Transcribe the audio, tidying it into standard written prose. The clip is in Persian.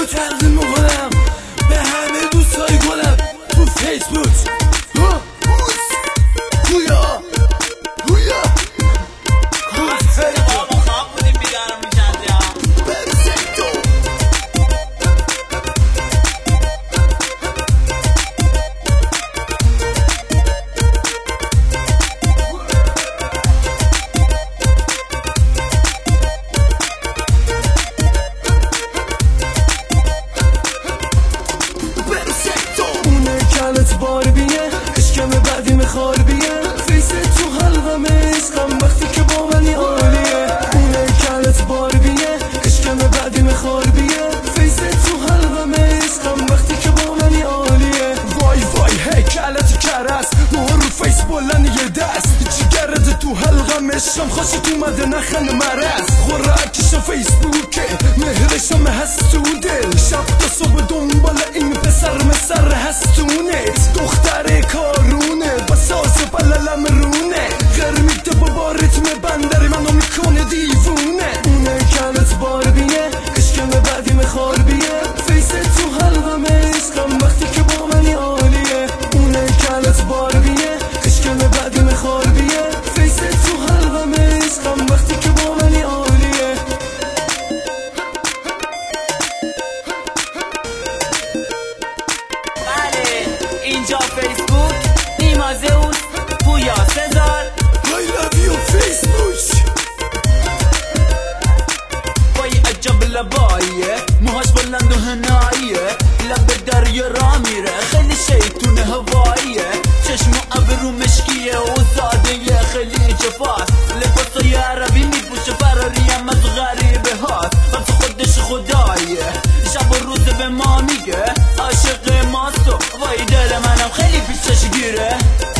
رو تقدیم میکنم به همه دوستای گلم تو فیسبوک. گویا کلت بار بیه عشقم بعدی میخوار بیه فیس تو حلقم عشقم وقتی که با منی عالیه. اونه کلت بار بیه عشقم بعدی میخوار بیه فیس تو حلقم عشقم وقتی که با منی عالیه. وای هی کلت کرس مهر رو فیس بلند یه دست جگرد تو حلقم عشقم خوشت اومده نخن مرز خوراکش فیسبوکه مهرشم هست تو دل شب تا صبح دنبال این پسر مسر هستونت دختر کارونه با ساز بللم رونه غرمیت با ریتم بندری منو میکنه دیوونه. اونه کلت بار بیه عشقم بعدی میخوار بیه فیس تو حلقم عشقم وقتی که با منی عالیه. اونه کلت بار بیه عشقم بعدی میخوار بیه فیس تو حلقم عشقم وقتی که با منی عالیه. اینجا فیسبوک نیما زئوس پویا سزار I love you فیسبوک. وای عجب لباییه موهاش بلند و هناییه لب دریا را میره خیلی شیطون هواییه چشم و ابرو مشکیه و زاده خیلی جفاست لباسای عربی میپوشه فراریم از غریبه هاست وقت خودش خداییه شب و روز به ما میگه عاشق ماست و وای دل منم خیلی پیشش گیره.